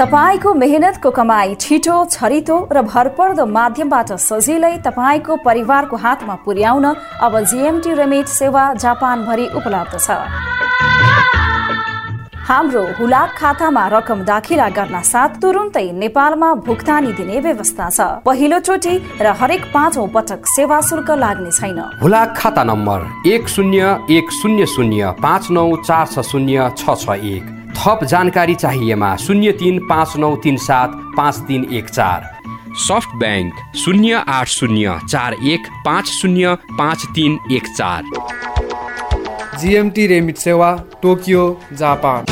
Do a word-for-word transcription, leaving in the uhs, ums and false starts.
तपाईको मेहनतको कमाई छिटो, छरितो र भरपर्दो माध्यमबाट सजिलै तपाईको परिवारको हातमा पुर्याउन अब जीएमटी रेमिट सेवा जापानभरि उपलब्ध छ। हाम्रो हुलाक खातामा रकम दाखिला गर्न साथ तुरुन्तै नेपालमा भुक्तानी दिने व्यवस्था छ। पहिलो चोटि र हरेक पाँचौं पटक सेवा शुल्क लाग्ने छैन। हुलाक खाता नम्बर एक शून्य एक शून्य शून्य पाँच नौ चार छ शून्य छ छ एक। थप जानकारी चाहिएमा शून्य तीन पाँच नौ तीन सात पाँच तीन एक चार। सफ्ट बैंक शून्य आठ शून्य चार एक पाँच शून्य पाँच तीन एक चार। जीएमटी रेमिट सेवा, टोकियो, जापान।